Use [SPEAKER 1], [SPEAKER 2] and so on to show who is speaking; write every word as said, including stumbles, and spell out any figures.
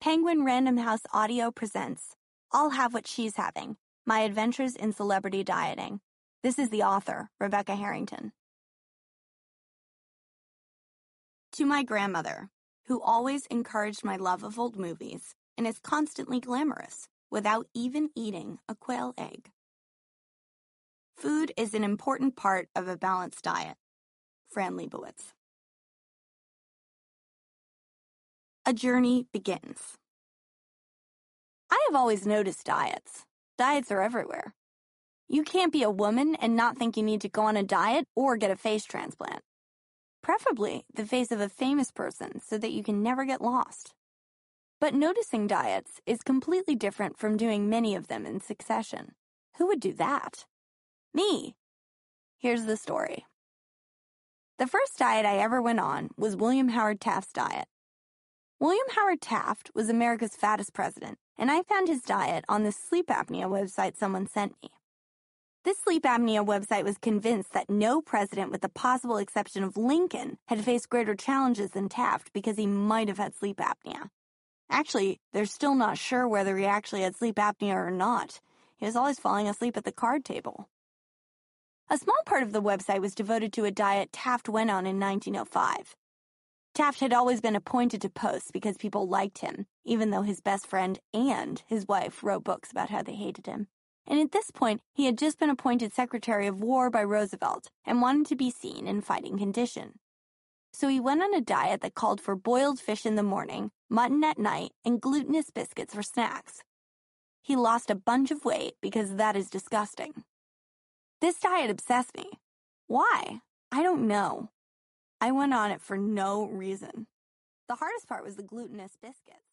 [SPEAKER 1] Penguin Random House Audio presents I'll Have What She's Having, My Adventures in Celebrity Dieting. This is the author, Rebecca Harrington. To my grandmother, who always encouraged my love of old movies and is constantly glamorous without even eating a quail egg. Food is an important part of a balanced diet. Fran Lebowitz. A journey begins. I have always noticed diets. Diets are everywhere. You can't be a woman and not think you need to go on a diet or get a face transplant. Preferably the face of a famous person so that you can never get lost. But noticing diets is completely different from doing many of them in succession. Who would do that? Me. Here's the story. The first diet I ever went on was William Howard Taft's diet. William Howard Taft was America's fattest president, and I found his diet on this sleep apnea website someone sent me. This sleep apnea website was convinced that no president, with the possible exception of Lincoln, had faced greater challenges than Taft because he might have had sleep apnea. Actually, they're still not sure whether he actually had sleep apnea or not. He was always falling asleep at the card table. A small part of the website was devoted to a diet Taft went on in nineteen oh five. Taft had always been appointed to posts because people liked him, even though his best friend and his wife wrote books about how they hated him. And at this point, he had just been appointed Secretary of War by Roosevelt and wanted to be seen in fighting condition. So he went on a diet that called for boiled fish in the morning, mutton at night, and glutinous biscuits for snacks. He lost a bunch of weight because that is disgusting. This diet obsessed me. Why? I don't know. I went on it for no reason. The hardest part was the glutinous biscuits.